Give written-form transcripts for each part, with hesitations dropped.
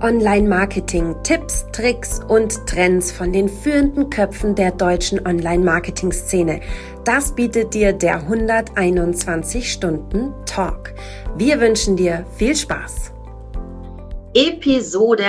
Online-Marketing, Tipps, Tricks und Trends von den führenden Köpfen der deutschen Online-Marketing-Szene. Das bietet dir der 121-Stunden-Talk. Wir wünschen dir viel Spaß. Episode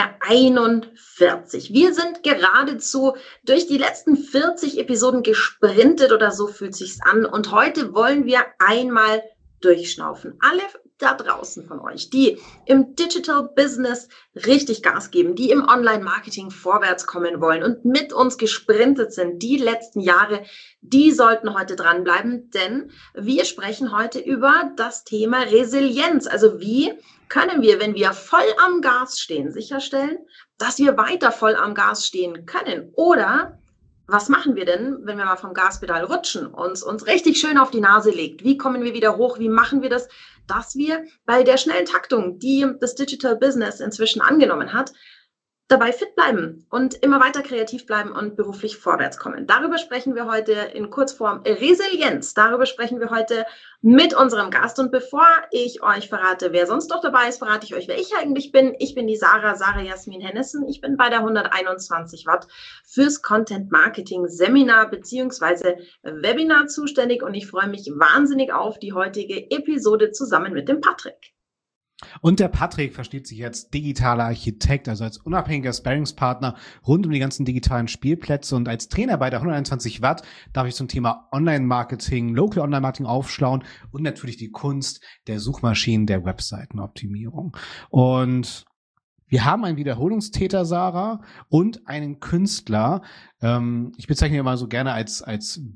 41. Wir sind geradezu durch die letzten 40 Episoden gesprintet oder so fühlt sich's an. Und heute wollen wir einmal durchschnaufen. Alle da draußen von euch, die im Digital Business richtig Gas geben, die im Online-Marketing vorwärts kommen wollen und mit uns gesprintet sind die letzten Jahre, die sollten heute dranbleiben, denn wir sprechen heute über das Thema Resilienz. Also wie können wir, wenn wir voll am Gas stehen, sicherstellen, dass wir weiter voll am Gas stehen können? Oder was machen wir denn, wenn wir mal vom Gaspedal rutschen und uns richtig schön auf die Nase legt? Wie kommen wir wieder hoch? Wie machen wir das, dass wir bei der schnellen Taktung, die das Digital Business inzwischen angenommen hat, dabei fit bleiben und immer weiter kreativ bleiben und beruflich vorwärts kommen? Darüber sprechen wir heute in Kurzform Resilienz. Darüber sprechen wir heute mit unserem Gast. Und bevor ich euch verrate, wer sonst noch dabei ist, verrate ich euch, wer ich eigentlich bin. Ich bin die Sarah Jasmin Hennessen. Ich bin bei der 121 Watt fürs Content Marketing Seminar bzw. Webinar zuständig. Und ich freue mich wahnsinnig auf die heutige Episode zusammen mit dem Patrick. Und der Patrick versteht sich als digitaler Architekt, also als unabhängiger Sparringspartner rund um die ganzen digitalen Spielplätze, und als Trainer bei der 121 Watt darf ich zum Thema Online-Marketing, Local Online-Marketing aufschlauen und natürlich die Kunst der Suchmaschinen, der Webseitenoptimierung. Und wir haben einen Wiederholungstäter, Sarah, und einen Künstler. Ich bezeichne ihn immer so gerne als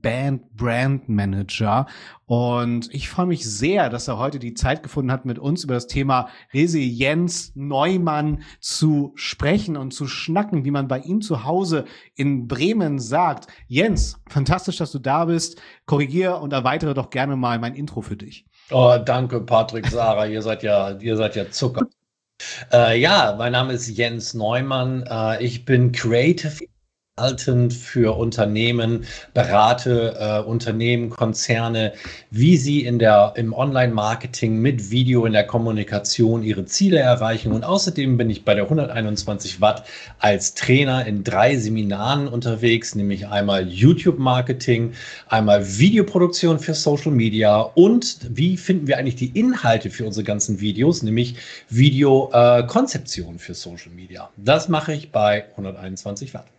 Brand-Manager. Und ich freue mich sehr, dass er heute die Zeit gefunden hat, mit uns über das Thema Resilienz Neumann zu sprechen und zu schnacken, wie man bei ihm zu Hause in Bremen sagt. Jens, fantastisch, dass du da bist. Korrigiere und erweitere doch gerne mal mein Intro für dich. Oh, danke, Patrick, Sarah. Ihr seid ja Zucker. Ja, mein Name ist Jens Neumann. Ich bin Creative Consultant für Unternehmen, berate Unternehmen, Konzerne, wie sie im Online-Marketing mit Video in der Kommunikation ihre Ziele erreichen. Und außerdem bin ich bei der 121 Watt als Trainer in 3 Seminaren unterwegs, nämlich einmal YouTube-Marketing, einmal Videoproduktion für Social Media und wie finden wir eigentlich die Inhalte für unsere ganzen Videos, nämlich Videokonzeption für Social Media. Das mache ich bei 121 Watt.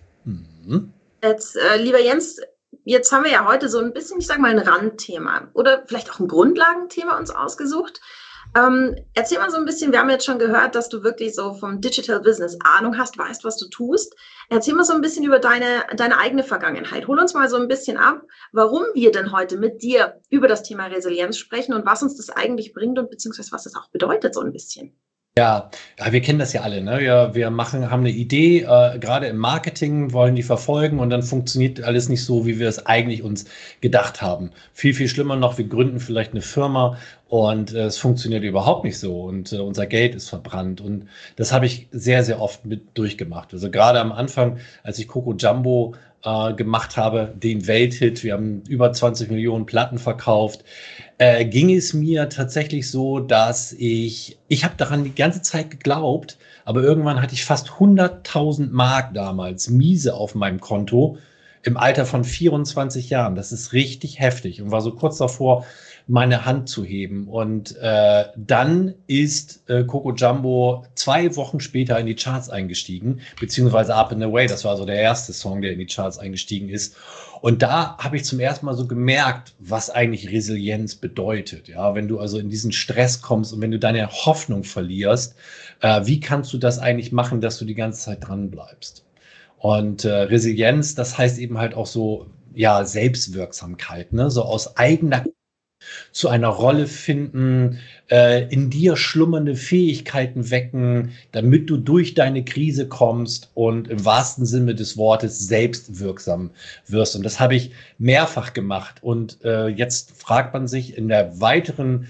Jetzt, lieber Jens, jetzt haben wir ja heute so ein bisschen, ich sag mal, ein Randthema oder vielleicht auch ein Grundlagenthema uns ausgesucht. Erzähl mal so ein bisschen, wir haben jetzt schon gehört, dass du wirklich so vom Digital Business Ahnung hast, weißt, was du tust. Erzähl mal so ein bisschen über deine eigene Vergangenheit. Hol uns mal so ein bisschen ab, warum wir denn heute mit dir über das Thema Resilienz sprechen und was uns das eigentlich bringt und beziehungsweise was das auch bedeutet so ein bisschen. Ja, wir kennen das ja alle, ne? Wir haben eine Idee, gerade im Marketing wollen die verfolgen und dann funktioniert alles nicht so, wie wir es eigentlich uns gedacht haben. Viel, viel schlimmer noch, wir gründen vielleicht eine Firma und es funktioniert überhaupt nicht so und unser Geld ist verbrannt, und das habe ich sehr, sehr oft mit durchgemacht. Also gerade am Anfang, als ich Coco Jumbo gemacht habe, den Welthit, wir haben über 20 Millionen Platten verkauft, ging es mir tatsächlich so, dass ich habe daran die ganze Zeit geglaubt, aber irgendwann hatte ich fast 100.000 Mark damals miese auf meinem Konto im Alter von 24 Jahren. Das ist richtig heftig und war so kurz davor, meine Hand zu heben. Und dann ist Coco Jumbo 2 Wochen später in die Charts eingestiegen, beziehungsweise Up and Away, das war so der erste Song, der in die Charts eingestiegen ist. Und da habe ich zum ersten Mal so gemerkt, was eigentlich Resilienz bedeutet. Ja, wenn du also in diesen Stress kommst und wenn du deine Hoffnung verlierst, wie kannst du das eigentlich machen, dass du die ganze Zeit dran bleibst? Und Resilienz, das heißt eben halt auch so, ja, Selbstwirksamkeit, ne? So aus eigener zu einer Rolle finden, in dir schlummernde Fähigkeiten wecken, damit du durch deine Krise kommst und im wahrsten Sinne des Wortes selbstwirksam wirst. Und das habe ich mehrfach gemacht. Und jetzt fragt man sich im weiteren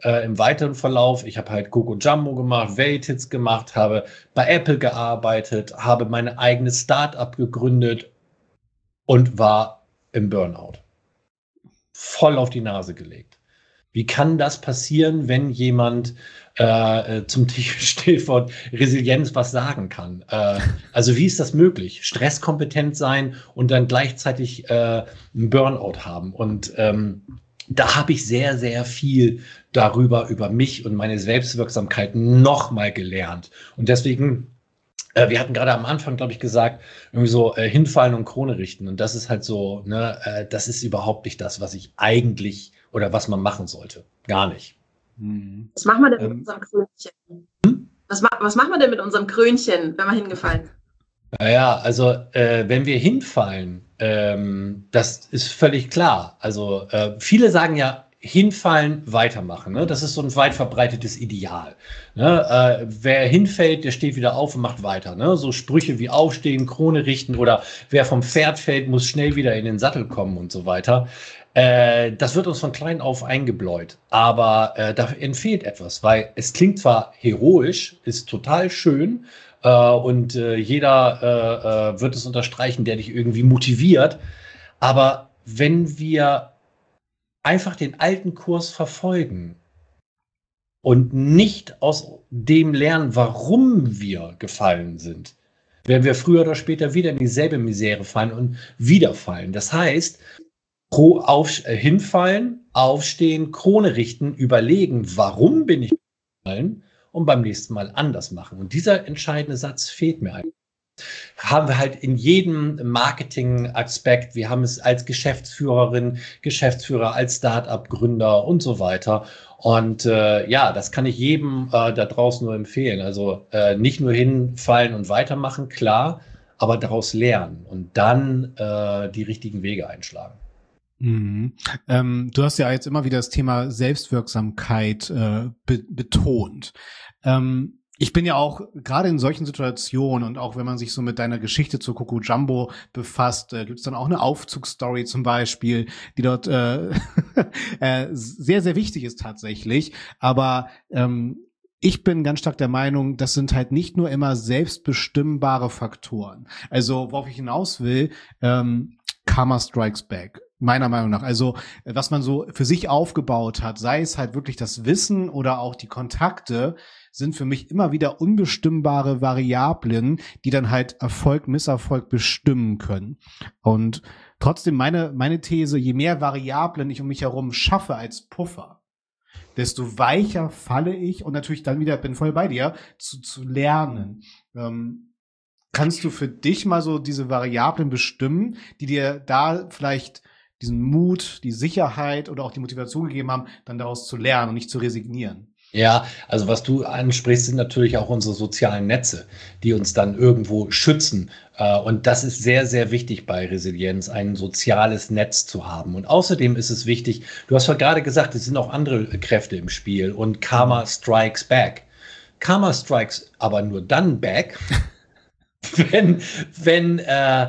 Verlauf, ich habe halt Coco Jumbo gemacht, Welthits gemacht, habe bei Apple gearbeitet, habe meine eigene Start-up gegründet und war im Burnout. Voll auf die Nase gelegt. Wie kann das passieren, wenn jemand zum Stichwort Resilienz was sagen kann? Also wie ist das möglich? Stresskompetent sein und dann gleichzeitig einen Burnout haben. Und da habe ich sehr, sehr viel über mich und meine Selbstwirksamkeit nochmal gelernt. Und deswegen, wir hatten gerade am Anfang, glaube ich, gesagt, irgendwie so hinfallen und Krone richten. Und das ist halt so, ne, das ist überhaupt nicht das, was ich eigentlich oder was man machen sollte. Gar nicht. Was machen wir denn mit unserem Krönchen? Was machen wir denn mit unserem Krönchen, wenn wir hingefallen sind? Naja, also wenn wir hinfallen, das ist völlig klar. Also viele sagen ja, hinfallen, weitermachen. Ne? Das ist so ein weit verbreitetes Ideal. Ne? Wer hinfällt, der steht wieder auf und macht weiter. Ne? So Sprüche wie aufstehen, Krone richten oder wer vom Pferd fällt, muss schnell wieder in den Sattel kommen und so weiter. Das wird uns von klein auf eingebläut. Aber da entfehlt etwas, weil es klingt zwar heroisch, ist total schön, und jeder wird es unterstreichen, der dich irgendwie motiviert. Aber wenn wir einfach den alten Kurs verfolgen und nicht aus dem lernen, warum wir gefallen sind, werden wir früher oder später wieder in dieselbe Misere fallen und wieder fallen. Das heißt, hinfallen, aufstehen, Krone richten, überlegen, warum bin ich gefallen, und beim nächsten Mal anders machen. Und dieser entscheidende Satz fehlt mir eigentlich. Haben wir halt in jedem Marketing-Aspekt, wir haben es als Geschäftsführerin, Geschäftsführer, als Start-up-Gründer und so weiter. Und ja, das kann ich jedem da draußen nur empfehlen. Also nicht nur hinfallen und weitermachen, klar, aber daraus lernen und dann die richtigen Wege einschlagen. Mhm. Du hast ja jetzt immer wieder das Thema Selbstwirksamkeit betont. Ich bin ja auch gerade in solchen Situationen und auch wenn man sich so mit deiner Geschichte zu Coco Jumbo befasst, gibt es dann auch eine Aufzugsstory zum Beispiel, die dort sehr, sehr wichtig ist tatsächlich. Aber ich bin ganz stark der Meinung, das sind halt nicht nur immer selbstbestimmbare Faktoren. Also worauf ich hinaus will, Karma strikes back. Meiner Meinung nach. Also, was man so für sich aufgebaut hat, sei es halt wirklich das Wissen oder auch die Kontakte, sind für mich immer wieder unbestimmbare Variablen, die dann halt Erfolg, Misserfolg bestimmen können. Und trotzdem meine These, je mehr Variablen ich um mich herum schaffe als Puffer, desto weicher falle ich und natürlich dann wieder, bin voll bei dir, zu lernen. Kannst du für dich mal so diese Variablen bestimmen, die dir da vielleicht diesen Mut, die Sicherheit oder auch die Motivation gegeben haben, dann daraus zu lernen und nicht zu resignieren? Ja, also was du ansprichst, sind natürlich auch unsere sozialen Netze, die uns dann irgendwo schützen. Und das ist sehr, sehr wichtig bei Resilienz, ein soziales Netz zu haben. Und außerdem ist es wichtig, du hast ja gerade gesagt, es sind auch andere Kräfte im Spiel und Karma strikes back. Karma strikes aber nur dann back, wenn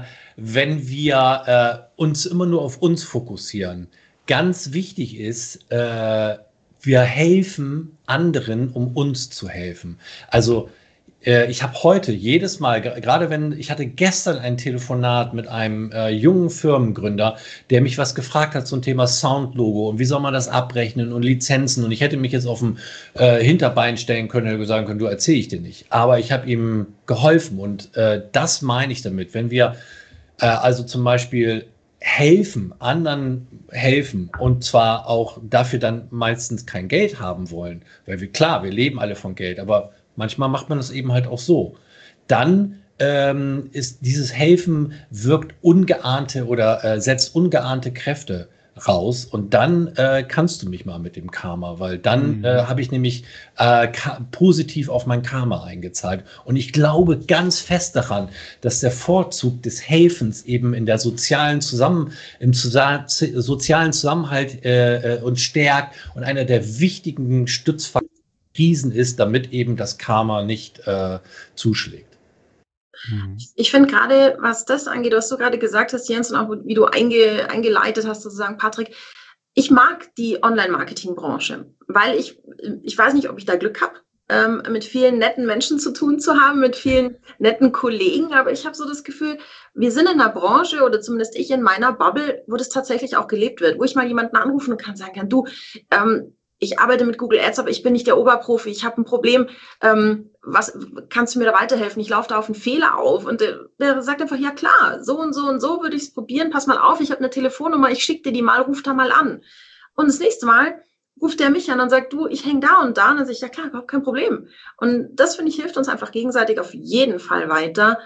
wir uns immer nur auf uns fokussieren. Ganz wichtig ist, wir helfen anderen, um uns zu helfen. Also ich habe heute jedes Mal, ich hatte gestern ein Telefonat mit einem jungen Firmengründer, der mich was gefragt hat zum Thema Soundlogo und wie soll man das abrechnen und Lizenzen, und ich hätte mich jetzt auf dem Hinterbein stellen können und sagen können, du, erzähle ich dir nicht. Aber ich habe ihm geholfen und das meine ich damit. Wenn wir also zum Beispiel anderen helfen und zwar auch dafür dann meistens kein Geld haben wollen, weil wir leben alle von Geld, aber manchmal macht man das eben halt auch so. Dann ist dieses Helfen wirkt ungeahnte oder setzt ungeahnte Kräfte raus und dann kannst du mich mal mit dem Karma, weil dann habe ich nämlich positiv auf mein Karma eingezahlt. Und ich glaube ganz fest daran, dass der Vorzug des Helfens eben in der sozialen sozialen Zusammenhalt uns stärkt und einer der wichtigen Stützfaktoren ist, damit eben das Karma nicht zuschlägt. Ich finde gerade, was das angeht, was du gerade gesagt hast, Jens, und auch wie du eingeleitet hast, sozusagen, Patrick, ich mag die Online-Marketing-Branche, weil ich weiß nicht, ob ich da Glück habe, mit vielen netten Menschen zu tun zu haben, mit vielen netten Kollegen, aber ich habe so das Gefühl, wir sind in einer Branche, oder zumindest ich in meiner Bubble, wo das tatsächlich auch gelebt wird, wo ich mal jemanden anrufen kann, sagen kann, du, ich arbeite mit Google Ads, aber ich bin nicht der Oberprofi, ich habe ein Problem, was kannst du mir da weiterhelfen? Ich laufe da auf einen Fehler auf. Und der sagt einfach, ja klar, so und so würde ich es probieren, pass mal auf, ich habe eine Telefonnummer, ich schicke dir die mal, ruf da mal an. Und das nächste Mal ruft der mich an und sagt, du, ich hänge da und da. Und dann sage ich, ja klar, überhaupt kein Problem. Und das, finde ich, hilft uns einfach gegenseitig auf jeden Fall weiter,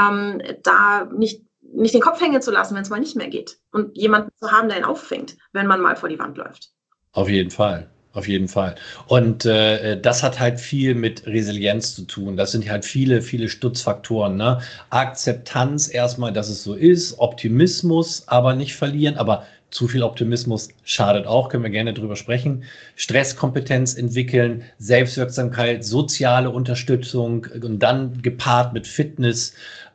da nicht den Kopf hängen zu lassen, wenn es mal nicht mehr geht. Und jemanden zu haben, der ihn auffängt, wenn man mal vor die Wand läuft. Auf jeden Fall. Auf jeden Fall. Und das hat halt viel mit Resilienz zu tun. Das sind halt viele Stützfaktoren. Ne? Akzeptanz erstmal, dass es so ist, Optimismus aber nicht verlieren, aber zu viel Optimismus schadet auch, können wir gerne drüber sprechen. Stresskompetenz entwickeln, Selbstwirksamkeit, soziale Unterstützung und dann gepaart mit Fitness,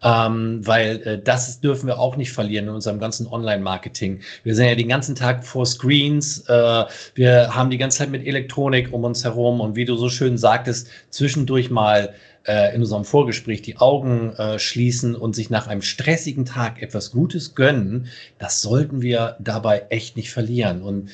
weil das dürfen wir auch nicht verlieren in unserem ganzen Online-Marketing. Wir sind ja den ganzen Tag vor Screens, wir haben die ganze Zeit mit Elektronik um uns herum und wie du so schön sagtest, zwischendurch mal in unserem Vorgespräch die Augen schließen und sich nach einem stressigen Tag etwas Gutes gönnen, das sollten wir dabei echt nicht verlieren. Und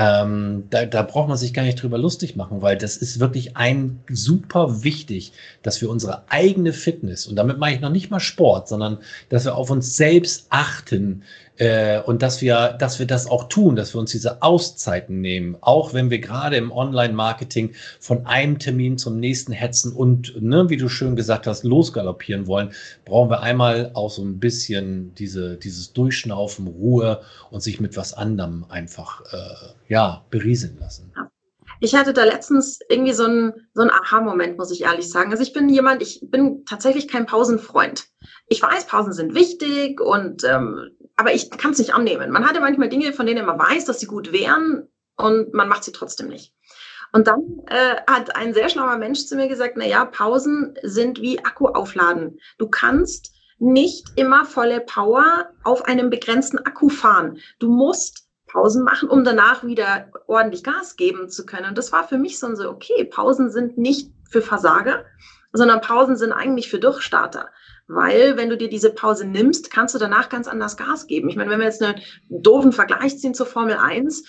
da braucht man sich gar nicht drüber lustig machen, weil das ist wirklich super wichtig, dass wir unsere eigene Fitness, und damit meine ich noch nicht mal Sport, sondern dass wir auf uns selbst achten, und dass wir das auch tun, dass wir uns diese Auszeiten nehmen, auch wenn wir gerade im Online-Marketing von einem Termin zum nächsten hetzen und, ne, wie du schön gesagt hast, losgaloppieren wollen, brauchen wir einmal auch so ein bisschen dieses Durchschnaufen, Ruhe und sich mit was anderem einfach berieseln lassen. Ja. Ich hatte da letztens irgendwie so ein Aha-Moment, muss ich ehrlich sagen. Also ich bin tatsächlich kein Pausenfreund. Ich weiß, Pausen sind wichtig aber ich kann es nicht annehmen. Man hat ja manchmal Dinge, von denen man weiß, dass sie gut wären und man macht sie trotzdem nicht. Und dann hat ein sehr schlauer Mensch zu mir gesagt, Pausen sind wie Akku aufladen. Du kannst nicht immer volle Power auf einem begrenzten Akku fahren. Du musst Pausen machen, um danach wieder ordentlich Gas geben zu können. Und das war für mich so, okay, Pausen sind nicht für Versager, sondern Pausen sind eigentlich für Durchstarter. Weil, wenn du dir diese Pause nimmst, kannst du danach ganz anders Gas geben. Ich meine, wenn wir jetzt einen doofen Vergleich ziehen zur Formel 1,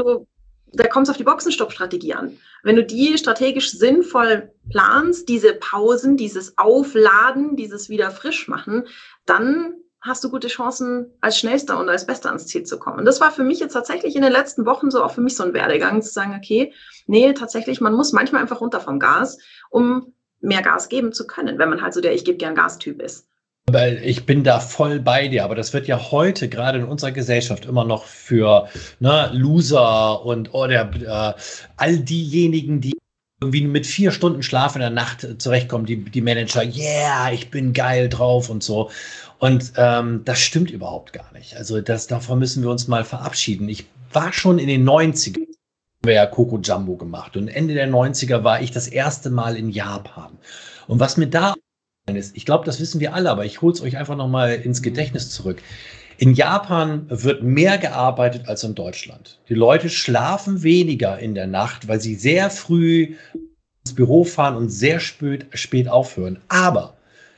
da kommst du auf die Boxenstopp-Strategie an. Wenn du die strategisch sinnvoll planst, diese Pausen, dieses Aufladen, dieses wieder frisch machen, dann hast du gute Chancen, als Schnellster und als Bester ans Ziel zu kommen. Und das war für mich jetzt tatsächlich in den letzten Wochen so auch für mich so ein Werdegang, zu sagen, okay, tatsächlich, man muss manchmal einfach runter vom Gas, um mehr Gas geben zu können, wenn man halt so der Ich-gebe-gern-Gas-Typ ist. Ich bin da voll bei dir, aber das wird ja heute gerade in unserer Gesellschaft immer noch für Loser und all diejenigen, die irgendwie mit 4 Stunden Schlaf in der Nacht zurechtkommen, die Manager, ich bin geil drauf und so. Und das stimmt überhaupt gar nicht. Also davon müssen wir uns mal verabschieden. Ich war schon in den 90ern, haben wir ja Coco Jumbo gemacht. Und Ende der 90er war ich das erste Mal in Japan. Und was mir da ist, ich glaube, das wissen wir alle, aber ich hole es euch einfach nochmal ins Gedächtnis zurück. In Japan wird mehr gearbeitet als in Deutschland. Die Leute schlafen weniger in der Nacht, weil sie sehr früh ins Büro fahren und sehr spät aufhören. Aber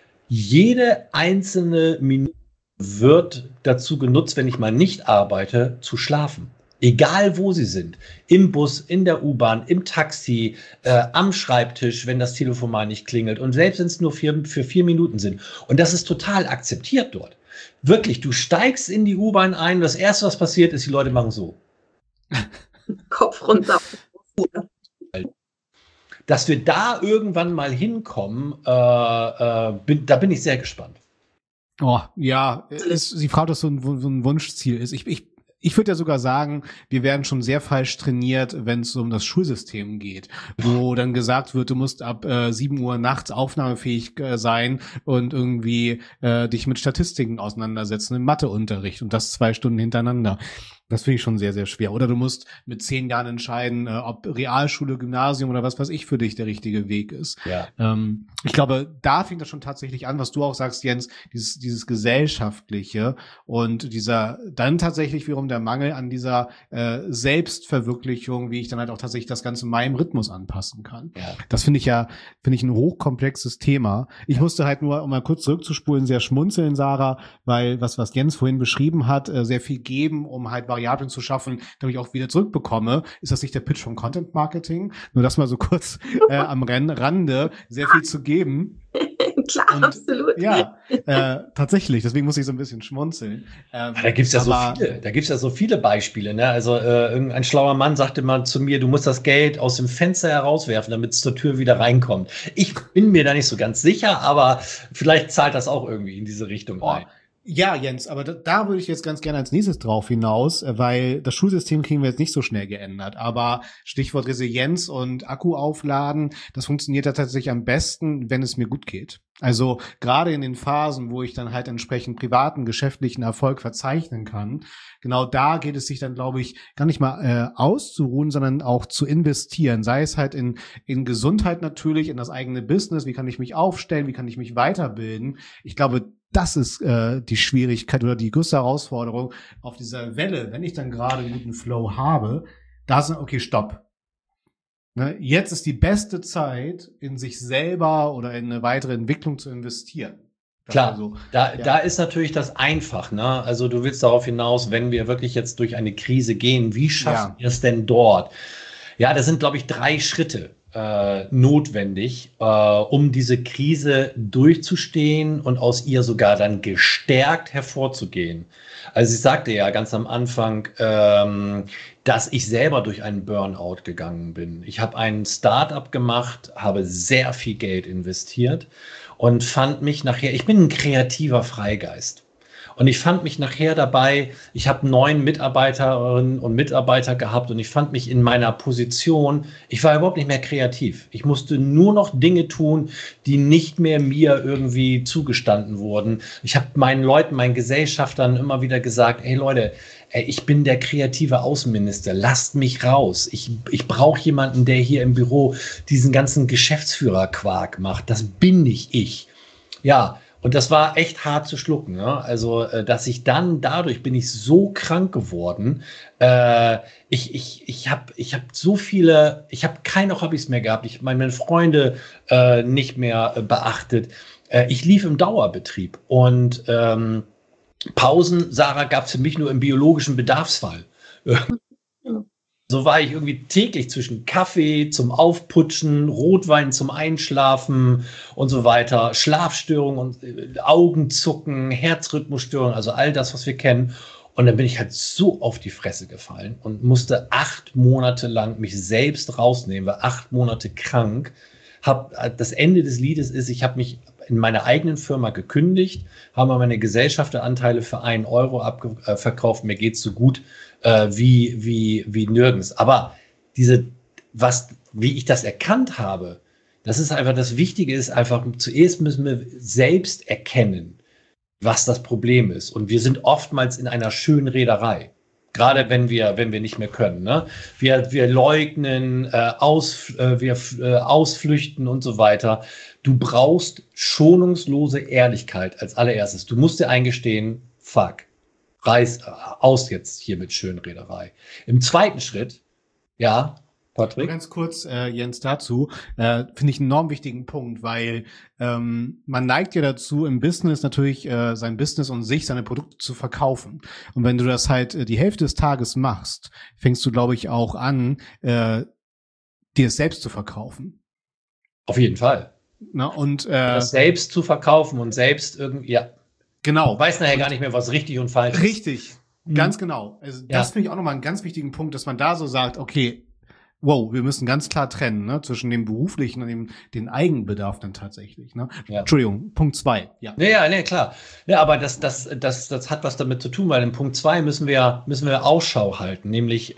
jede einzelne Minute wird dazu genutzt, wenn ich mal nicht arbeite, zu schlafen. Egal wo sie sind, im Bus, in der U-Bahn, im Taxi, am Schreibtisch, wenn das Telefon mal nicht klingelt und selbst wenn es nur für 4 Minuten sind. Und das ist total akzeptiert dort. Wirklich, du steigst in die U-Bahn ein, das Erste, was passiert ist, die Leute machen so. Kopf runter. Dass wir da irgendwann mal hinkommen, da bin ich sehr gespannt. Oh, ja, Sie fragt, dass so ein Wunschziel ist. Ich würde ja sogar sagen, wir werden schon sehr falsch trainiert, wenn es um das Schulsystem geht, wo dann gesagt wird, du musst ab 7 Uhr nachts aufnahmefähig sein und irgendwie dich mit Statistiken auseinandersetzen im Matheunterricht und das 2 Stunden hintereinander. Das finde ich schon sehr, sehr schwer. Oder du musst mit 10 Jahren entscheiden, ob Realschule, Gymnasium oder was weiß ich für dich der richtige Weg ist. Ja. Ich glaube, da fängt das schon tatsächlich an, was du auch sagst, Jens, dieses Gesellschaftliche und dann tatsächlich wiederum der Mangel an dieser Selbstverwirklichung, wie ich dann halt auch tatsächlich das Ganze meinem Rhythmus anpassen kann. Ja. Das finde ich ein hochkomplexes Thema. Ich musste halt nur, um mal kurz zurückzuspulen, sehr schmunzeln, Sarah, weil was Jens vorhin beschrieben hat, sehr viel geben, um halt Variablen zu schaffen, damit ich auch wieder zurückbekomme. Ist das nicht der Pitch vom Content Marketing? Nur das mal so kurz am Rande, sehr viel zu geben. Klar, Und, absolut. Ja, tatsächlich. Deswegen muss ich so ein bisschen schmunzeln. Da gibt's ja so viele. Da gibt's ja so viele Beispiele. Ne? Also irgendein schlauer Mann sagte mal zu mir, du musst das Geld aus dem Fenster herauswerfen, damit es zur Tür wieder reinkommt. Ich bin mir da nicht so ganz sicher, aber vielleicht zahlt das auch irgendwie in diese Richtung ein. Ja, Jens, aber da würde ich jetzt ganz gerne als nächstes drauf hinaus, weil das Schulsystem kriegen wir jetzt nicht so schnell geändert. Aber Stichwort Resilienz und Akku aufladen, das funktioniert ja tatsächlich am besten, wenn es mir gut geht. Also gerade in den Phasen, wo ich dann halt entsprechend privaten, geschäftlichen Erfolg verzeichnen kann, genau da geht es sich dann, glaube ich, gar nicht mal auszuruhen, sondern auch zu investieren. Sei es halt in Gesundheit natürlich, in das eigene Business, wie kann ich mich aufstellen, wie kann ich mich weiterbilden. Ich glaube, das ist die Schwierigkeit oder die größte Herausforderung auf dieser Welle, wenn ich dann gerade einen guten Flow habe, da ist okay, stopp. Ne, jetzt ist die beste Zeit, in sich selber oder in eine weitere Entwicklung zu investieren. Klar, da ist natürlich das einfach, ne? Also du willst darauf hinaus, wenn wir wirklich jetzt durch eine Krise gehen, wie schaffen wir es denn dort? Ja, das sind, glaube ich, 3 Schritte notwendig, um diese Krise durchzustehen und aus ihr sogar dann gestärkt hervorzugehen. Also ich sagte ja ganz am Anfang, dass ich selber durch einen Burnout gegangen bin. Ich habe ein Start-up gemacht, habe sehr viel Geld investiert und fand mich nachher, ich bin ein kreativer Freigeist. Und ich fand mich nachher dabei, ich habe 9 Mitarbeiterinnen und Mitarbeiter gehabt und ich fand mich in meiner Position, ich war überhaupt nicht mehr kreativ. Ich musste nur noch Dinge tun, die nicht mehr mir irgendwie zugestanden wurden. Ich habe meinen Leuten, meinen Gesellschaftern immer wieder gesagt, hey Leute, ich bin der kreative Außenminister, lasst mich raus. Ich brauche jemanden, der hier im Büro diesen ganzen Geschäftsführerquark macht. Das bin nicht ich. Ja, und das war echt hart zu schlucken. Ne? Also, dass ich dann dadurch bin ich so krank geworden. Ich habe so viele, ich habe keine Hobbys mehr gehabt. Ich habe meine Freunde nicht mehr beachtet. Ich lief im Dauerbetrieb und Pausen, Sarah, gab es für mich nur im biologischen Bedarfsfall. So war ich irgendwie täglich zwischen Kaffee zum Aufputschen, Rotwein zum Einschlafen und so weiter, Schlafstörungen und Augenzucken, Herzrhythmusstörungen, also all das, was wir kennen. Und dann bin ich halt so auf die Fresse gefallen und musste 8 Monate lang mich selbst rausnehmen, war 8 Monate krank. Das Ende des Liedes ist, ich habe mich in meiner eigenen Firma gekündigt, habe meine Gesellschafteranteile für 1 Euro verkauft. Mir geht's so gut wie nirgends. Aber wie ich das erkannt habe, das ist einfach, das Wichtige ist einfach, zuerst müssen wir selbst erkennen, was das Problem ist. Und wir sind oftmals in einer Schönrederei. Gerade wenn wir nicht mehr können. Ne? Wir leugnen, wir ausflüchten und so weiter. Du brauchst schonungslose Ehrlichkeit als allererstes. Du musst dir eingestehen, fuck, reiß aus jetzt hier mit Schönrederei. Im zweiten Schritt, ja, Patrick? Ganz kurz, Jens, dazu, finde ich einen enorm wichtigen Punkt, weil man neigt ja dazu, im Business natürlich sein Business und seine Produkte zu verkaufen. Und wenn du das halt die Hälfte des Tages machst, fängst du, glaube ich, auch an, dir es selbst zu verkaufen. Auf jeden Fall. Na, und das selbst zu verkaufen und selbst irgendwie, ja. Genau. Du weißt nachher gar nicht mehr, was richtig und falsch ist. Richtig, ganz genau. Also das finde ich auch nochmal einen ganz wichtigen Punkt, dass man da so sagt, okay, wow, wir müssen ganz klar trennen, ne, zwischen dem beruflichen und den Eigenbedarf dann tatsächlich, ne? Ja. Entschuldigung, Punkt 2, ja. Nee, klar. Ja, aber das hat was damit zu tun, weil in Punkt 2 müssen wir Ausschau halten, nämlich,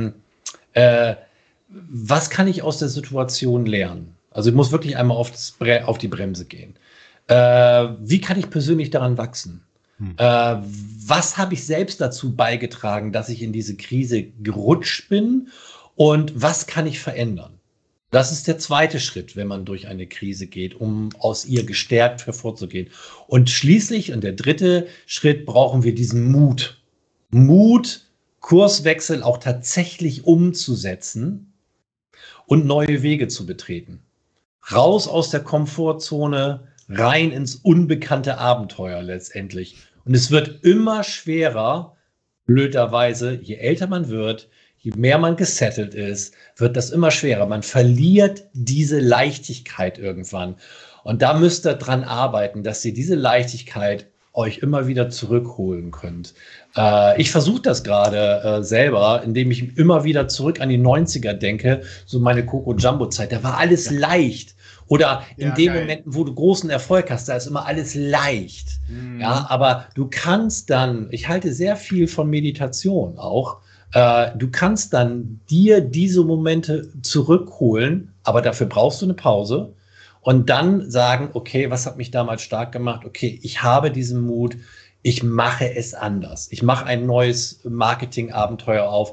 was kann ich aus der Situation lernen? Also ich muss wirklich einmal auf die Bremse gehen. Wie kann ich persönlich daran wachsen? Was habe ich selbst dazu beigetragen, dass ich in diese Krise gerutscht bin? Und was kann ich verändern? Das ist der zweite Schritt, wenn man durch eine Krise geht, um aus ihr gestärkt hervorzugehen. Und schließlich, und der dritte Schritt, brauchen wir diesen Mut. Mut, Kurswechsel auch tatsächlich umzusetzen und neue Wege zu betreten. Raus aus der Komfortzone, rein ins unbekannte Abenteuer letztendlich. Und es wird immer schwerer, blöderweise, je älter man wird, je mehr man gesettelt ist, wird das immer schwerer. Man verliert diese Leichtigkeit irgendwann. Und da müsst ihr dran arbeiten, dass ihr diese Leichtigkeit euch immer wieder zurückholen könnt. Ich versuche das gerade selber, indem ich immer wieder zurück an die 90er denke, so meine Coco Jumbo-Zeit. Da war alles leicht. Oder in den Momenten, wo du großen Erfolg hast, da ist immer alles leicht. Ja, aber du kannst dann, ich halte sehr viel von Meditation auch, du kannst dann dir diese Momente zurückholen, aber dafür brauchst du eine Pause und dann sagen, okay, was hat mich damals stark gemacht? Okay, ich habe diesen Mut, ich mache es anders. Ich mache ein neues Marketing-Abenteuer auf.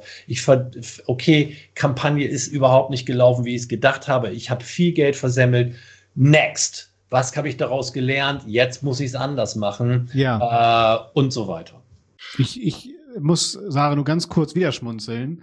Okay, Kampagne ist überhaupt nicht gelaufen, wie ich es gedacht habe. Ich habe viel Geld versemmelt. Next. Was habe ich daraus gelernt? Jetzt muss ich es anders machen. Ja. Und so weiter. Ich muss Sarah nur ganz kurz wieder schmunzeln,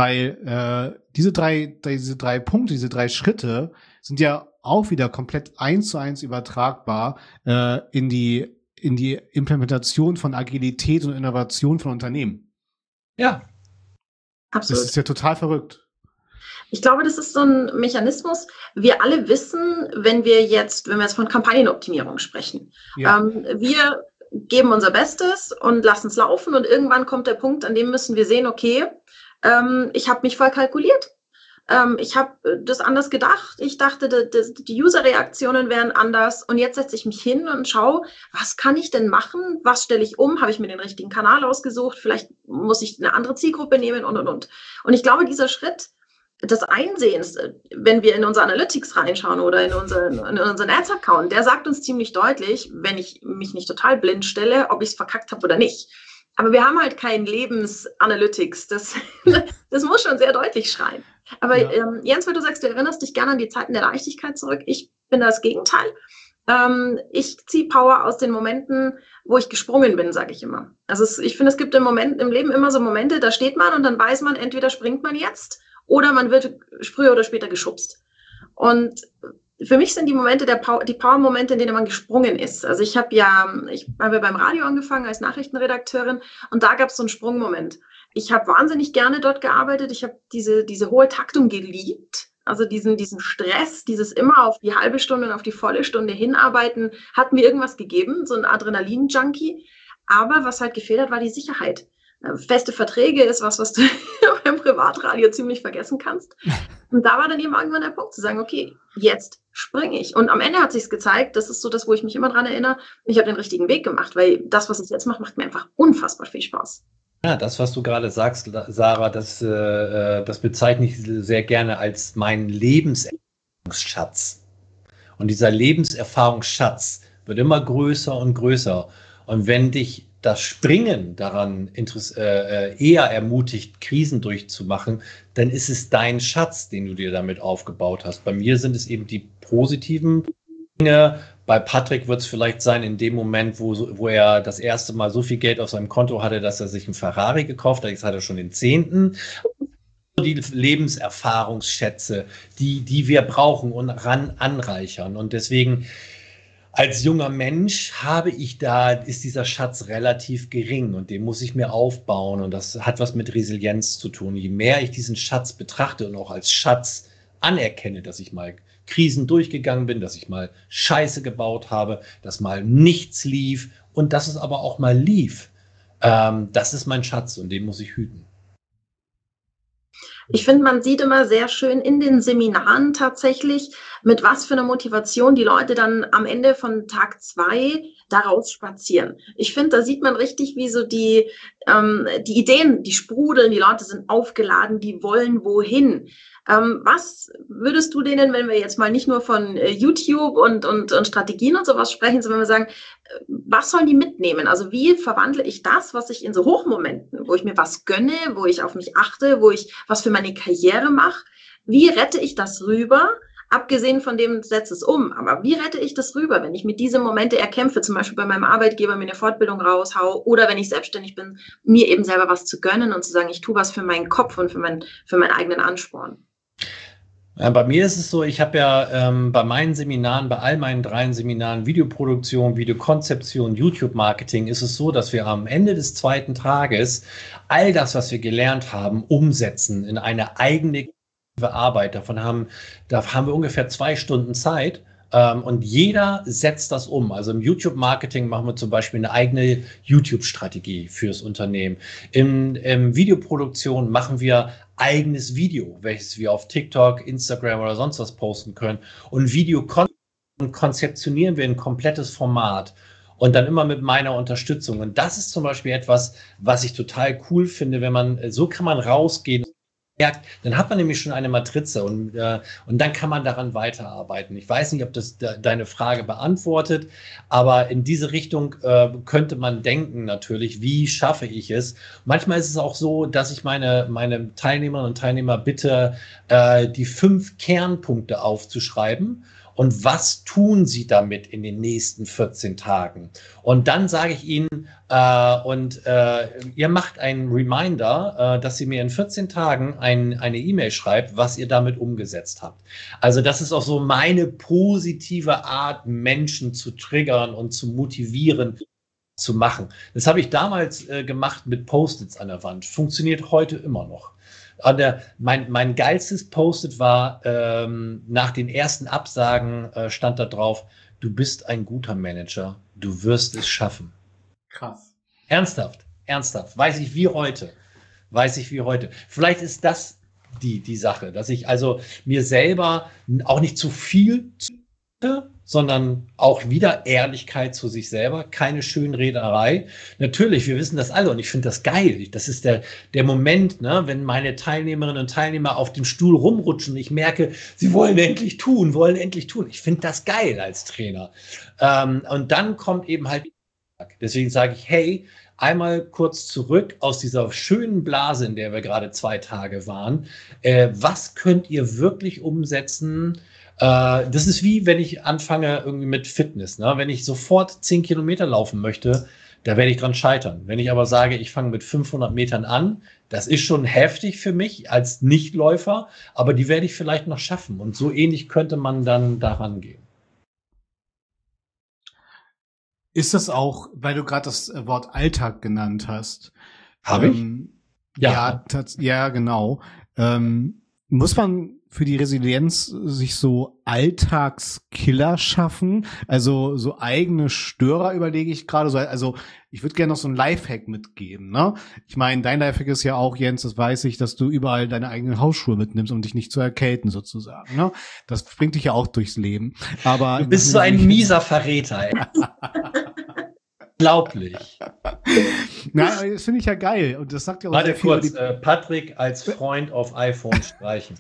weil diese drei Punkte, diese 3 Schritte sind ja auch wieder komplett 1:1 übertragbar in die Implementation von Agilität und Innovation von Unternehmen. Ja, absolut. Das ist ja total verrückt. Ich glaube, das ist so ein Mechanismus. Wir alle wissen, wenn wir jetzt von Kampagnenoptimierung sprechen, wir geben unser Bestes und lassen es laufen und irgendwann kommt der Punkt, an dem müssen wir sehen, okay, ich habe mich voll kalkuliert. Ich habe das anders gedacht. Ich dachte, die User-Reaktionen wären anders. Und jetzt setze ich mich hin und schaue, was kann ich denn machen? Was stelle ich um? Habe ich mir den richtigen Kanal ausgesucht? Vielleicht muss ich eine andere Zielgruppe nehmen und. Und ich glaube, dieser Schritt des Einsehens, wenn wir in unsere Analytics reinschauen oder in unseren Ads-Account, der sagt uns ziemlich deutlich, wenn ich mich nicht total blind stelle, ob ich es verkackt habe oder nicht. Aber wir haben halt kein Lebensanalytics. Das muss schon sehr deutlich schreien. Aber Jens, weil du sagst, du erinnerst dich gerne an die Zeiten der Leichtigkeit zurück. Ich bin das Gegenteil. Ich ziehe Power aus den Momenten, wo ich gesprungen bin, sage ich immer. Also ich finde, es gibt im Leben immer so Momente, da steht man und dann weiß man, entweder springt man jetzt oder man wird früher oder später geschubst. Und für mich sind die Momente die Power-Momente, in denen man gesprungen ist. Also ich habe beim Radio angefangen als Nachrichtenredakteurin und da gab es so einen Sprungmoment. Ich habe wahnsinnig gerne dort gearbeitet. Ich habe diese hohe Taktung geliebt. Also diesen Stress, dieses immer auf die halbe Stunde und auf die volle Stunde hinarbeiten, hat mir irgendwas gegeben, so ein Adrenalin-Junkie. Aber was halt gefehlt hat, war die Sicherheit. Feste Verträge ist was du beim Privatradio ziemlich vergessen kannst. Und da war dann eben irgendwann der Punkt zu sagen, okay, jetzt springe ich. Und am Ende hat sich's gezeigt, das ist so das, wo ich mich immer dran erinnere, ich habe den richtigen Weg gemacht, weil das, was ich jetzt mache, macht mir einfach unfassbar viel Spaß. Ja, das, was du gerade sagst, Sarah, das bezeichne ich sehr gerne als meinen Lebenserfahrungsschatz. Und dieser Lebenserfahrungsschatz wird immer größer und größer. Und wenn dich das Springen daran eher ermutigt, Krisen durchzumachen, dann ist es dein Schatz, den du dir damit aufgebaut hast. Bei mir sind es eben die positiven Dinge. Bei Patrick wird es vielleicht sein, in dem Moment, wo er das erste Mal so viel Geld auf seinem Konto hatte, dass er sich einen Ferrari gekauft hat. Jetzt hat er schon den 10. Die Lebenserfahrungsschätze, die wir brauchen und anreichern. Und deswegen als junger Mensch ist dieser Schatz relativ gering und den muss ich mir aufbauen und das hat was mit Resilienz zu tun. Je mehr ich diesen Schatz betrachte und auch als Schatz anerkenne, dass ich mal Krisen durchgegangen bin, dass ich mal Scheiße gebaut habe, dass mal nichts lief und dass es aber auch mal lief. Das ist mein Schatz und den muss ich hüten. Ich finde, man sieht immer sehr schön in den Seminaren tatsächlich, mit was für einer Motivation die Leute dann am Ende von Tag 2 daraus spazieren. Ich finde, da sieht man richtig, wie so die Ideen, die sprudeln, die Leute sind aufgeladen, die wollen wohin. Was würdest du denen, wenn wir jetzt mal nicht nur von YouTube und Strategien und sowas sprechen, sondern wenn wir sagen, was sollen die mitnehmen? Also wie verwandle ich das, was ich in so Hochmomenten, wo ich mir was gönne, wo ich auf mich achte, wo ich was für meine Karriere mache, wie rette ich das rüber? Abgesehen von dem, setze es um. Aber wie rette ich das rüber, wenn ich mit diese Momente erkämpfe, zum Beispiel bei meinem Arbeitgeber mir eine Fortbildung raushau oder wenn ich selbstständig bin, mir eben selber was zu gönnen und zu sagen, ich tue was für meinen Kopf und für meinen eigenen Ansporn. Bei mir ist es so, ich habe ja bei meinen Seminaren, bei all meinen 3 Seminaren, Videoproduktion, Videokonzeption, YouTube-Marketing, ist es so, dass wir am Ende des 2. Tages all das, was wir gelernt haben, umsetzen in eine eigene Arbeit. Da haben wir ungefähr 2 Stunden Zeit. Und jeder setzt das um. Also im YouTube-Marketing machen wir zum Beispiel eine eigene YouTube-Strategie fürs Unternehmen. In Videoproduktion machen wir eigenes Video, welches wir auf TikTok, Instagram oder sonst was posten können. Und Video konzeptionieren wir ein komplettes Format. Und dann immer mit meiner Unterstützung. Und das ist zum Beispiel etwas, was ich total cool finde, so kann man rausgehen. Dann hat man nämlich schon eine Matrize und dann kann man daran weiterarbeiten. Ich weiß nicht, ob das deine Frage beantwortet, aber in diese Richtung könnte man denken natürlich, wie schaffe ich es? Manchmal ist es auch so, dass ich meine Teilnehmerinnen und Teilnehmer bitte, die 5 Kernpunkte aufzuschreiben. Und was tun Sie damit in den nächsten 14 Tagen? Und dann sage ich Ihnen, ihr macht einen Reminder, dass Sie mir in 14 Tagen eine E-Mail schreibt, was ihr damit umgesetzt habt. Also das ist auch so meine positive Art, Menschen zu triggern und zu motivieren, zu machen. Das habe ich damals gemacht mit Post-its an der Wand. Funktioniert heute immer noch. Mein geilstes Post-it war, nach den ersten Absagen stand da drauf, du bist ein guter Manager, du wirst es schaffen. Krass. Ernsthaft. Weiß ich wie heute. Vielleicht ist das die Sache, dass ich also mir selber auch nicht zu viel, sondern auch wieder Ehrlichkeit zu sich selber, keine Schönrederei. Natürlich, wir wissen das alle und ich finde das geil. Das ist der Moment, ne, wenn meine Teilnehmerinnen und Teilnehmer auf dem Stuhl rumrutschen und ich merke, sie wollen endlich tun. Ich finde das geil als Trainer. Und dann kommt eben halt, deswegen sage ich, hey, einmal kurz zurück aus dieser schönen Blase, in der wir gerade 2 Tage waren. Was könnt ihr wirklich umsetzen? Das ist wie, wenn ich anfange irgendwie mit Fitness. Ne? Wenn ich sofort 10 Kilometer laufen möchte, da werde ich dran scheitern. Wenn ich aber sage, ich fange mit 500 Metern an, das ist schon heftig für mich als Nichtläufer, aber die werde ich vielleicht noch schaffen. Und so ähnlich könnte man dann daran gehen. Ist das auch, weil du gerade das Wort Alltag genannt hast? Habe ich? Ja, genau. Muss man für die Resilienz sich so Alltagskiller schaffen? Also so eigene Störer überlege ich gerade. Also ich würde gerne noch so ein Lifehack mitgeben. Ne? Ich meine, dein Lifehack ist ja auch, Jens, das weiß ich, dass du überall deine eigenen Hausschuhe mitnimmst, um dich nicht zu erkälten sozusagen. Ne? Das bringt dich ja auch durchs Leben. Aber du bist so ein mieser Verräter. Ey. Unglaublich. Nein, das finde ich ja geil. Und das sagt ja auch Warte sehr viel kurz, Patrick als Freund auf iPhone streichen.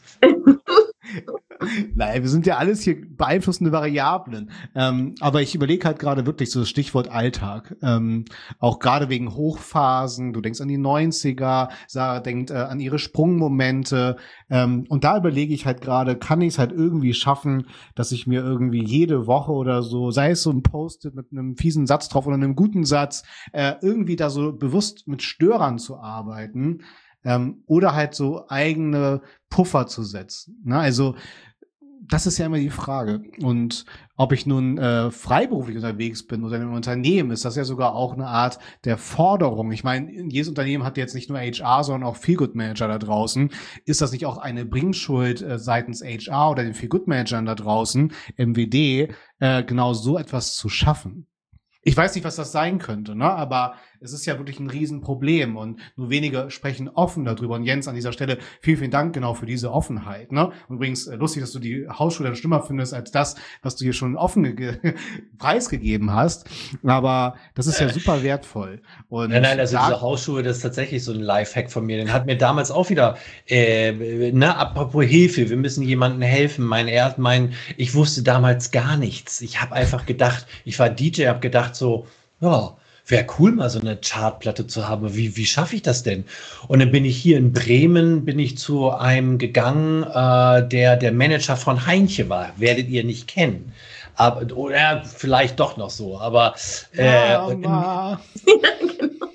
Nein, wir sind ja alles hier beeinflussende Variablen. Aber ich überlege halt gerade wirklich so das Stichwort Alltag. Auch gerade wegen Hochphasen. Du denkst an die 90er, Sarah denkt an ihre Sprungmomente. Und da überlege ich halt gerade, kann ich es halt irgendwie schaffen, dass ich mir irgendwie jede Woche oder so, sei es so ein Post-it mit einem fiesen Satz drauf oder einem guten Satz, irgendwie da so bewusst mit Störern zu arbeiten. Oder halt so eigene Puffer zu setzen. Ne? Also das ist ja immer die Frage. Und ob ich nun freiberuflich unterwegs bin oder in einem Unternehmen, ist das ja sogar auch eine Art der Forderung. Ich meine, jedes Unternehmen hat jetzt nicht nur HR, sondern auch Feel-Good-Manager da draußen. Ist das nicht auch eine Bringschuld seitens HR oder den Feel-Good-Managern da draußen, MWD, genau so etwas zu schaffen? Ich weiß nicht, was das sein könnte, ne? Aber es ist ja wirklich ein Riesenproblem und nur wenige sprechen offen darüber. Und Jens, an dieser Stelle vielen Dank genau für diese Offenheit, ne? Und übrigens lustig, dass du die Hausschuhe dann schlimmer findest als das, was du hier schon offen preisgegeben hast. Aber das ist ja super wertvoll. Und nein, also diese Hausschuhe, das ist tatsächlich so ein Lifehack von mir. Den hat mir damals auch wieder, apropos Hilfe, wir müssen jemandem helfen. Ich wusste damals gar nichts. Ich habe einfach gedacht, ich war DJ, habe gedacht so, ja, wäre cool, mal so eine Chartplatte zu haben. Wie schaffe ich das denn? Und dann bin ich hier in Bremen, zu einem gegangen, der Manager von Heinche war. Werdet ihr nicht kennen. Aber, oder vielleicht doch noch so. Aber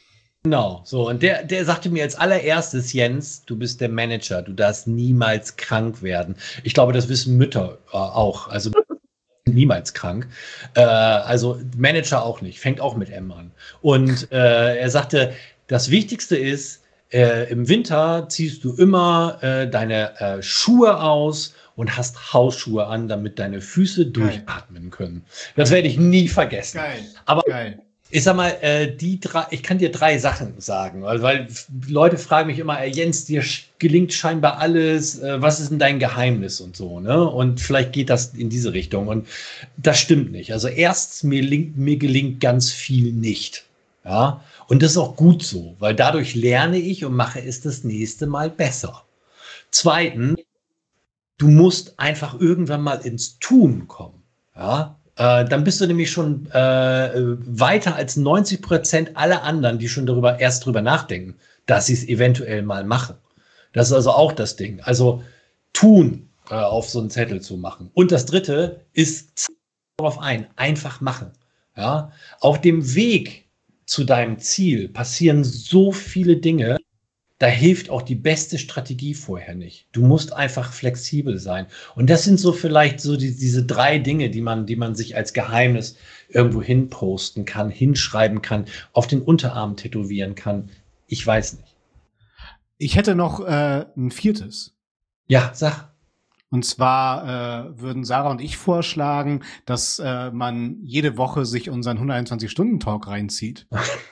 Genau, so. Und der sagte mir als allererstes, Jens, du bist der Manager, du darfst niemals krank werden. Ich glaube, das wissen Mütter auch. Also niemals krank. Also Manager auch nicht, fängt auch mit M an. Und er sagte, das Wichtigste ist, im Winter ziehst du immer deine Schuhe aus und hast Hausschuhe an, damit deine Füße durchatmen können. Das werde ich nie vergessen. Geil. Aber Geil. ich sag mal, ich kann dir 3 Sachen sagen, weil Leute fragen mich immer, Jens, dir gelingt scheinbar alles, was ist denn dein Geheimnis und so, ne? Und vielleicht geht das in diese Richtung und das stimmt nicht. Also erstens, mir gelingt ganz viel nicht, ja? Und das ist auch gut so, weil dadurch lerne ich und mache es das nächste Mal besser. Zweitens, du musst einfach irgendwann mal ins Tun kommen, ja? Dann bist du nämlich schon weiter als 90% aller anderen, die schon erst drüber nachdenken, dass sie es eventuell mal machen. Das ist also auch das Ding. Also tun, auf so einen Zettel zu machen. Und das Dritte ist darauf ein, einfach machen. Ja? Auf dem Weg zu deinem Ziel passieren so viele Dinge, da hilft auch die beste Strategie vorher nicht. Du musst einfach flexibel sein. Und das sind so vielleicht so diese 3 Dinge, die man sich als Geheimnis irgendwo hinposten kann, hinschreiben kann, auf den Unterarm tätowieren kann. Ich weiß nicht. Ich hätte noch ein 4. Ja, sag. Und zwar würden Sarah und ich vorschlagen, dass man jede Woche sich unseren 121-Stunden-Talk reinzieht.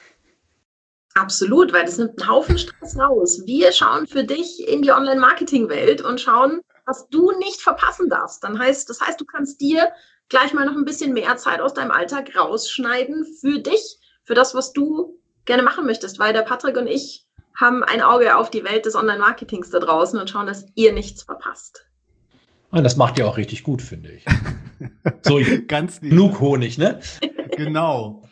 Absolut, weil das nimmt einen Haufen Stress raus. Wir schauen für dich in die Online-Marketing-Welt und schauen, was du nicht verpassen darfst. Das heißt, du kannst dir gleich mal noch ein bisschen mehr Zeit aus deinem Alltag rausschneiden für dich, für das, was du gerne machen möchtest, weil der Patrick und ich haben ein Auge auf die Welt des Online-Marketings da draußen und schauen, dass ihr nichts verpasst. Und das macht ihr auch richtig gut, finde ich. So ganz genug Honig, ne? Genau.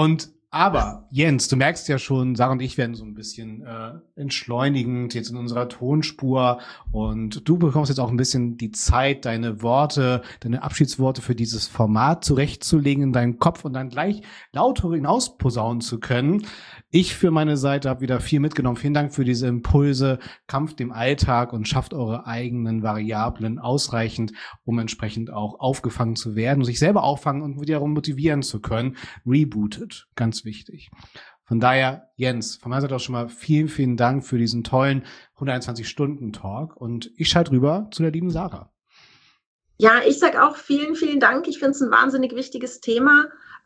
Aber Jens, du merkst ja schon, Sarah und ich werden so ein bisschen entschleunigend jetzt in unserer Tonspur und du bekommst jetzt auch ein bisschen die Zeit, deine Abschiedsworte für dieses Format zurechtzulegen in deinen Kopf und dann gleich lauter hinausposaunen zu können. Ich für meine Seite habe wieder viel mitgenommen. Vielen Dank für diese Impulse. Kampft dem Alltag und schafft eure eigenen Variablen ausreichend, um entsprechend auch aufgefangen zu werden und sich selber auffangen und wiederum motivieren zu können. Rebooted, ganz wichtig. Von daher, Jens, von meiner Seite auch schon mal vielen, vielen Dank für diesen tollen 121-Stunden-Talk und ich schalte rüber zu der lieben Sarah. Ja, ich sag auch vielen, vielen Dank. Ich finde es ein wahnsinnig wichtiges Thema.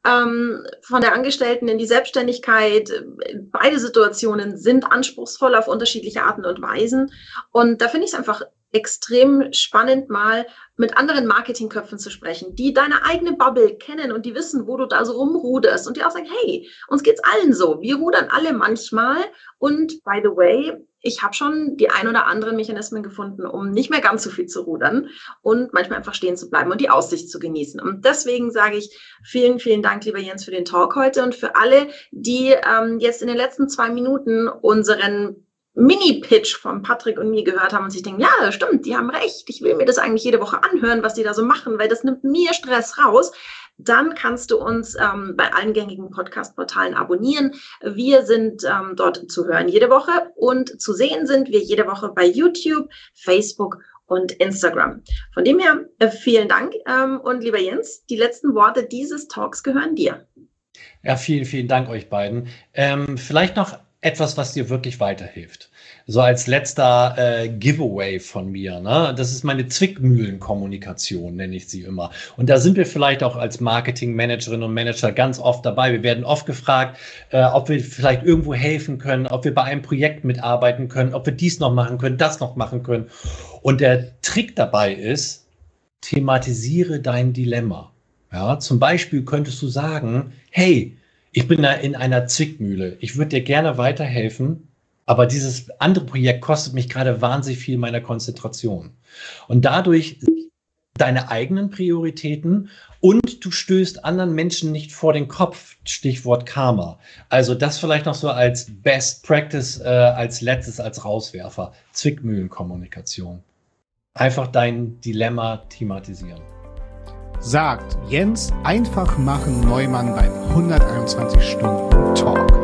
Von der Angestellten in die Selbstständigkeit. Beide Situationen sind anspruchsvoll auf unterschiedliche Arten und Weisen. Und da finde ich es einfach extrem spannend, mal mit anderen Marketingköpfen zu sprechen, die deine eigene Bubble kennen und die wissen, wo du da so rumruderst und die auch sagen, hey, uns geht's allen so. Wir rudern alle manchmal und by the way, ich habe schon die ein oder anderen Mechanismen gefunden, um nicht mehr ganz so viel zu rudern und manchmal einfach stehen zu bleiben und die Aussicht zu genießen. Und deswegen sage ich vielen, vielen Dank, lieber Jens, für den Talk heute und für alle, die jetzt in den letzten 2 Minuten unseren Mini-Pitch von Patrick und mir gehört haben und sich denken, ja, stimmt, die haben recht. Ich will mir das eigentlich jede Woche anhören, was die da so machen, weil das nimmt mir Stress raus. Dann kannst du uns bei allen gängigen Podcast-Portalen abonnieren. Wir sind dort zu hören jede Woche und zu sehen sind wir jede Woche bei YouTube, Facebook und Instagram. Von dem her, vielen Dank. Und lieber Jens, die letzten Worte dieses Talks gehören dir. Ja, vielen, vielen Dank euch beiden. Vielleicht noch etwas, was dir wirklich weiterhilft. So als letzter Giveaway von mir, ne? Das ist meine Zwickmühlenkommunikation, nenne ich sie immer. Und da sind wir vielleicht auch als Marketingmanagerinnen und Manager ganz oft dabei. Wir werden oft gefragt, ob wir vielleicht irgendwo helfen können, ob wir bei einem Projekt mitarbeiten können, ob wir dies noch machen können, das noch machen können. Und der Trick dabei ist, thematisiere dein Dilemma. Ja, zum Beispiel könntest du sagen, hey, ich bin da in einer Zwickmühle. Ich würde dir gerne weiterhelfen, aber dieses andere Projekt kostet mich gerade wahnsinnig viel meiner Konzentration. Und dadurch deine eigenen Prioritäten und du stößt anderen Menschen nicht vor den Kopf. Stichwort Karma. Also das vielleicht noch so als Best Practice, als letztes, als Rauswerfer. Zwickmühlenkommunikation. Einfach dein Dilemma thematisieren. Sagt Jens einfach machen Neumann beim 121 Stunden Talk.